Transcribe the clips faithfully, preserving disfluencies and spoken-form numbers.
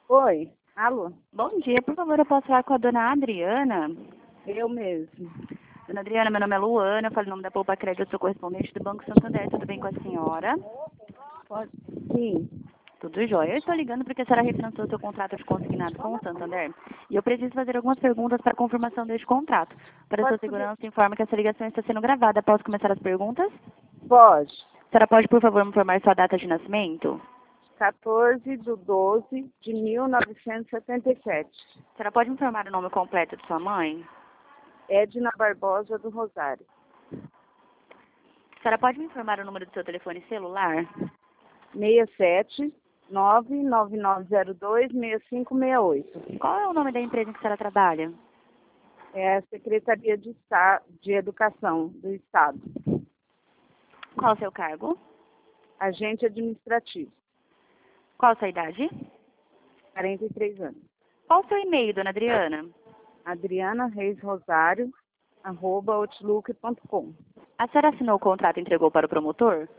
Oi, alô? Bom dia, por favor, eu posso falar com a dona Adriana? Eu mesmo. Dona Adriana, meu nome é Luana, eu falo em nome da Poupa Crédito, eu sou correspondente do Banco Santander, tudo bem com a senhora? Pode? Sim. Tudo jóia. Eu estou ligando porque a senhora refinanciou seu contrato de consignado com o Santander e eu preciso fazer algumas perguntas para confirmação deste contrato. Para sua Pode poder? segurança, informa que essa ligação está sendo gravada. Posso começar as perguntas? Pode. A senhora pode, por favor, me informar sua data de nascimento? quatorze de doze de mil novecentos e setenta e sete. A senhora pode me informar o nome completo de sua mãe? Edna Barbosa do Rosário. A senhora pode me informar o número do seu telefone celular? seis sete nove nove nove zero dois seis cinco seis oito. Qual é o nome da empresa em que a senhora trabalha? É a Secretaria de, Esta... de Educação do Estado. Qual o seu cargo? Agente administrativo. Qual a sua idade? quarenta e três anos. Qual o seu e-mail, dona Adriana? Adriana Reis Rosário, arroba outlook ponto com. A senhora assinou o contrato e entregou para o promotor?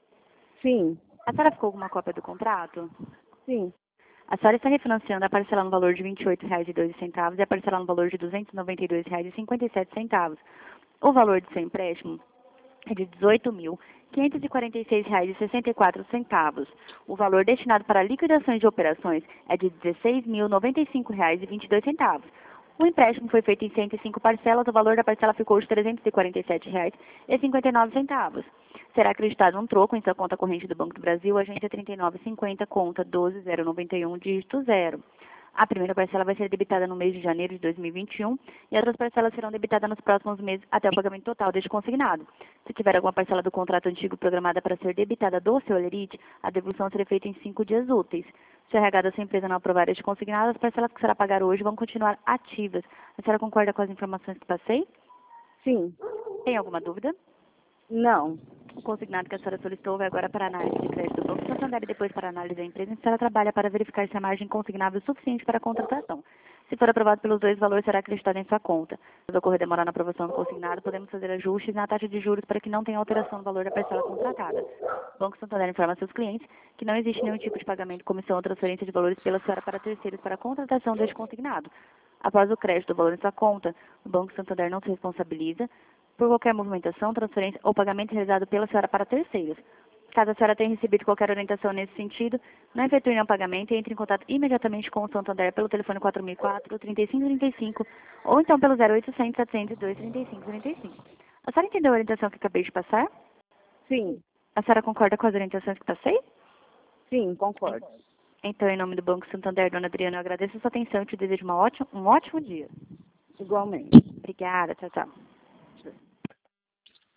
Sim, A senhora ficou com uma cópia do contrato? sim. A senhora está refinanciando a parcela no valor de vinte e oito reais e doze centavos e a parcela no valor de duzentos e noventa e dois reais e cinquenta e sete centavos. O valor de seu empréstimo é de dezoito mil quinhentos e quarenta e seis reais e sessenta e quatro centavos. O valor destinado para liquidações de operações é de dezesseis mil noventa e cinco reais e vinte e dois centavos. O empréstimo foi feito em cento e cinco parcelas, o valor da parcela ficou de trezentos e quarenta e sete reais e cinquenta e nove centavos. Será acreditado um troco em sua conta corrente do Banco do Brasil, agência trinta e nove cinquenta, conta doze zero noventa e um, dígito zero. A primeira parcela vai ser debitada no mês de janeiro de dois mil e vinte e um e as outras parcelas serão debitadas nos próximos meses até o pagamento total deste consignado. Se tiver alguma parcela do contrato antigo programada para ser debitada do seu lerite, a devolução será feita em cinco dias úteis. Se o R H da sua empresa não aprovar este consignado, as parcelas que será pagar hoje vão continuar ativas. A senhora concorda com as informações que passei? Sim. Tem alguma dúvida? Não. O consignado que a senhora solicitou vai agora para a análise de crédito do Banco Santander e depois para a análise da empresa, em que a senhora trabalha para verificar se a margem consignável é suficiente para a contratação. Se for aprovado pelos dois, o valor será acreditado em sua conta. Se ocorrer demora na aprovação do consignado, podemos fazer ajustes na taxa de juros para que não tenha alteração no valor da parcela contratada. O Banco Santander informa a seus clientes que não existe nenhum tipo de pagamento, comissão ou transferência de valores pela senhora para terceiros para a contratação deste consignado. Após o crédito do valor em sua conta, o Banco Santander não se responsabiliza por qualquer movimentação, transferência ou pagamento realizado pela senhora para terceiros. Caso a senhora tenha recebido qualquer orientação nesse sentido, não efetue nenhum pagamento e entre em contato imediatamente com o Santander pelo telefone quatro mil e quatro, trinta e cinco trinta e cinco ou então pelo zero oitocentos, setecentos e dois, trinta e cinco trinta e cinco. A senhora entendeu a orientação que acabei de passar? Sim. A senhora concorda com as orientações que passei? Sim, concordo. Então, em nome do Banco Santander, dona Adriana, eu agradeço a sua atenção e te desejo uma ótima, um ótimo dia. Igualmente. Obrigada, tchau, tchau.